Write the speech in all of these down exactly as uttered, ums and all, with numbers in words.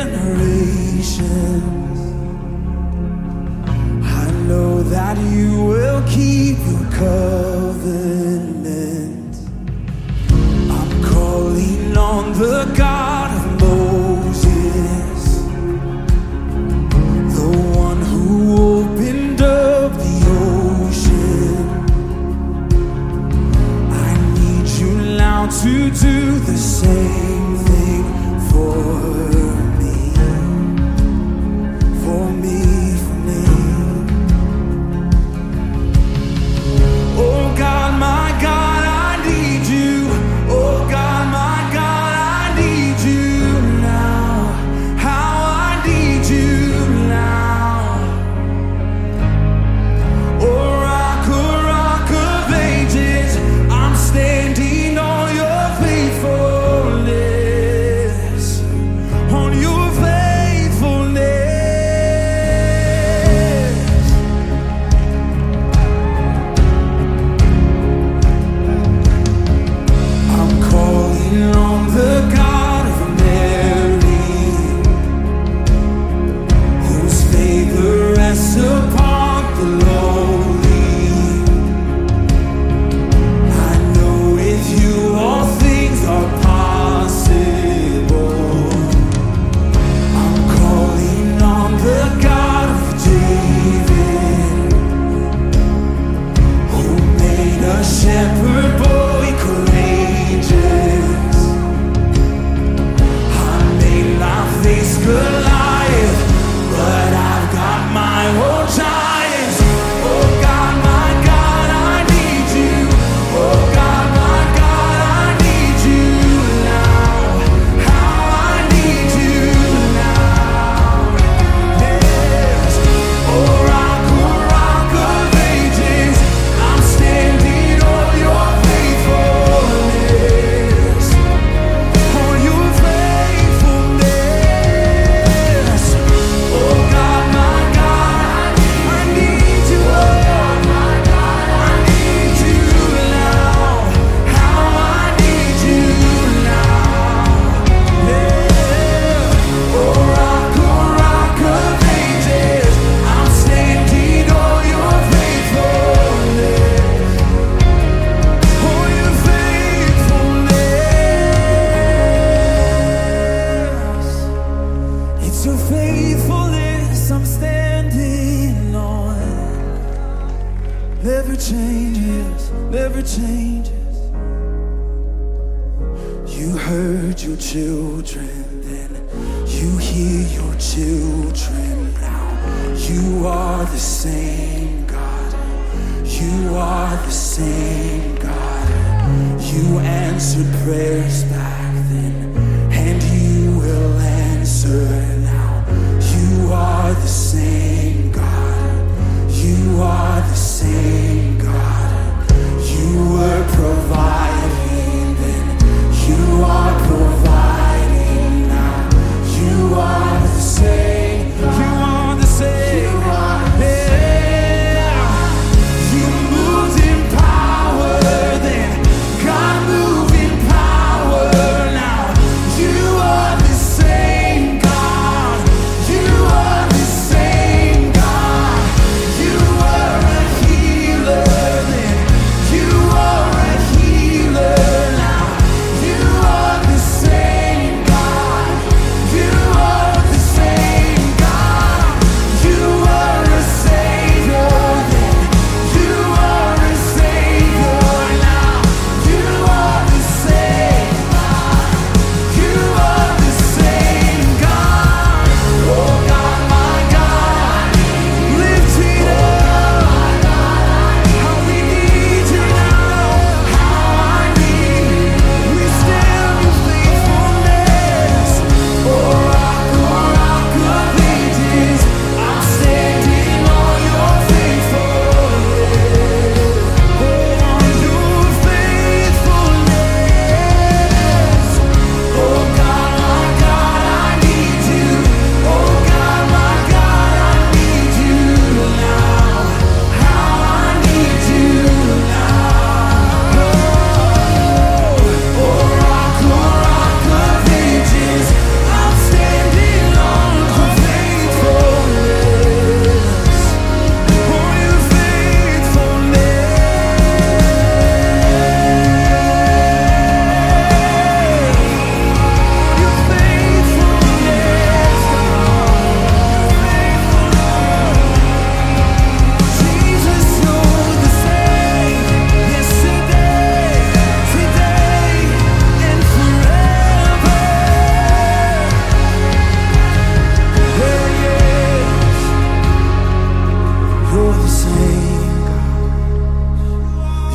generations. I know that you will keep your covenant. I'm calling on the God of Moses, the one who opened up the ocean. I need you now to do the same thing for me, for me, for me. Oh God, my God, I need you. Oh God, my God, I need you now. How I need you now. Oh rock, oh rock of ages, I'm standing on your faithfulness, on your faithfulness. I'm calling on the God of Mary, whose favor rests upon the lowly. I know with you all things are possible. I'm calling on the God of David, who made a shepherd boy courageous. I may not face Goliath, but I've got my own giants. Oh God, my God, I need you. Oh God, my God, I need you now. How I need you now. Yes. Oh rock, oh rock of ages, I'm standing on your faithfulness, on your faithfulness. Oh God, my God, I need you. Oh my God, I need you now. How I need you now. Yeah. Oh rock, oh rock of ages, I'm standing on your faithfulness, on your faithfulness. It's your faithfulness I'm standing on. Never changes, never changes. You heard your children then, you hear your children now. You are the same God. You are the same God. You answered prayers back then, and you will answer now. You are the same God. You are the same God. You were providing then. You are providing now. You are the same. You are the same. Yeah. You moved in power then. God moved in power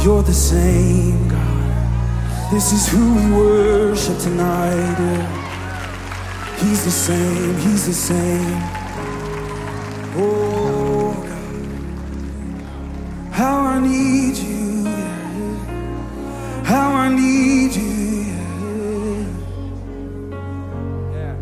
You're the same God. This is who we worship tonight, yeah. He's the same, he's the same. Oh God, how I need you, yeah. How I need you, yeah.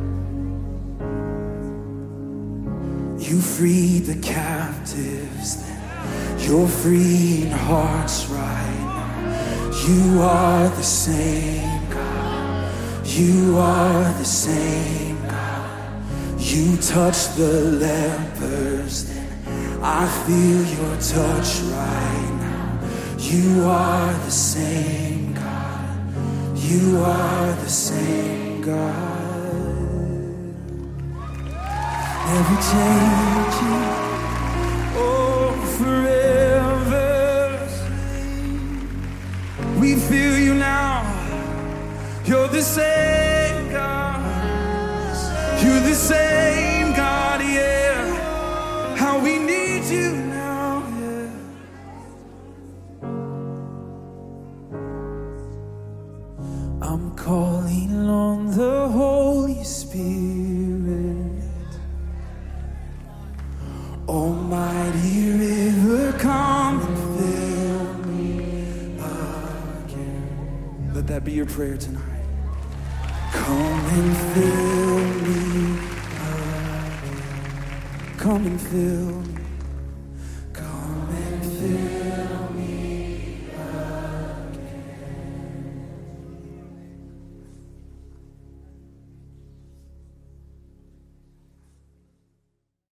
You freed the captives then. You're freeing hearts right now. You are the same God. You are the same God. You touch the lepers then. I feel your touch right now. You are the same God. You are the same God. Never changing. Oh, forever. We feel you now. You're the same God. You're the same God, yeah. How we need you now, yeah. I'm calling on the Holy Spirit. Almighty river, come and fill me again. Let that be your prayer tonight. Come and fill me again. Come and fill me.